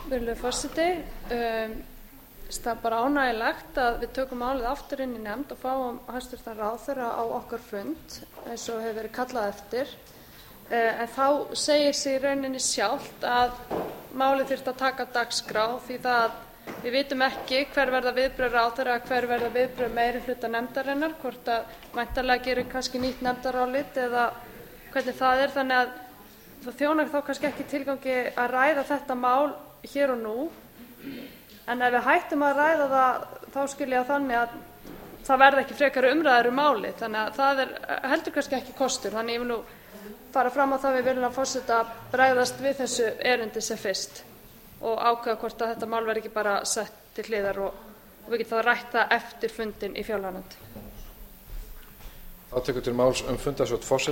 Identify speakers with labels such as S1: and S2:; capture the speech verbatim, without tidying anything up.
S1: Virðulegur forseti. Um, það er bara ánægjulegt að við tökum málið aftur inn í nefnd og fáum hæstvirtan ráðherra á okkar fund eins og hefur verið kallað eftir. Uh, en þá segir sig í rauninni sjálft að málið þyrfti að taka á dagskrá því það við vitum ekki hver verða viðbrögð ráðherra, hver verða viðbrögð meiri hluta nefndarinnar, hvort að væntanlega gerir kannski nýtt nefndarálit eða hvernig það er, þannig að það þjónar þá kannski ekki tilgangi að ræða þetta mál hér og nú. En ef við hættum að ræða það þá skil ég að þannig að það verða ekki frekari umræður um málið, þannig að það er heldur kannski ekki kostur. Þannig ég vil nú fara fram á það við virðulegan forseta að bregðast við þessu erindi sem fyrst og ákveða hvort að þetta mál verði ekki bara sett til hliðar og, og við getum þá rætt það eftir fundinn í fjárlaganefnd.
S2: Þá tekur til máls um fundarstjórn forseta.